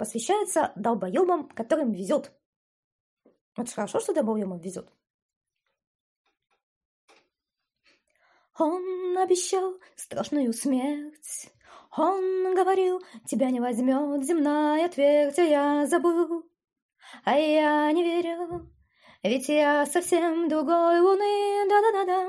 посвящается долбоебам, которым везет. Это ж хорошо, что долбоебам везет. Он обещал страшную смерть. Он говорил, тебя не возьмет земная твердь, а я забыл. А я не верил, ведь я совсем другой луны. Да-да-да-да.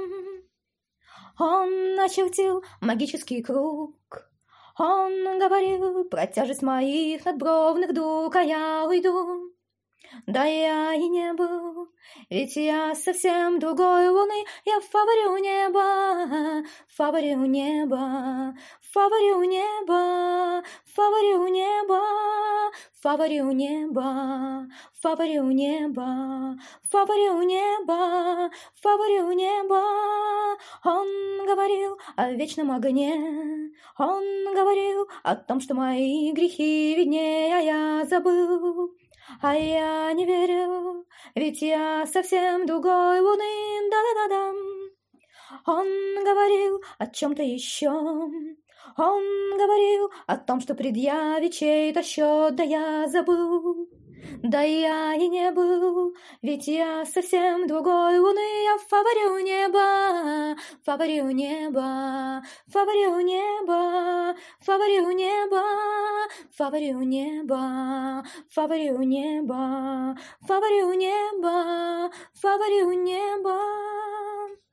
Он начертил магический круг. Он говорил про тяжесть моих надбровных дуг, а я уйду. Да я и не был, ведь я совсем другой луны. Я фаворю неба, фаворю неба, фаворю неба, фаворю неба, фаворю неба, фаворю неба, фаворю неба, фаворю неба. Он говорил о вечном огне. Он говорил о том, что мои грехи виднее, а я забыл. А я не верил, ведь я совсем другой луны. Да-да-да-да. Он говорил о чем-то еще. Он говорил о том, что предъявит чей-то счет. Да я забыл. Да я и не был, ведь я совсем другой луны. Я фаворю неба, фаворю неба, фаворю неба, фаворю неба, фаворю неба, фаворю неба, фаворю неба, фаворю неба.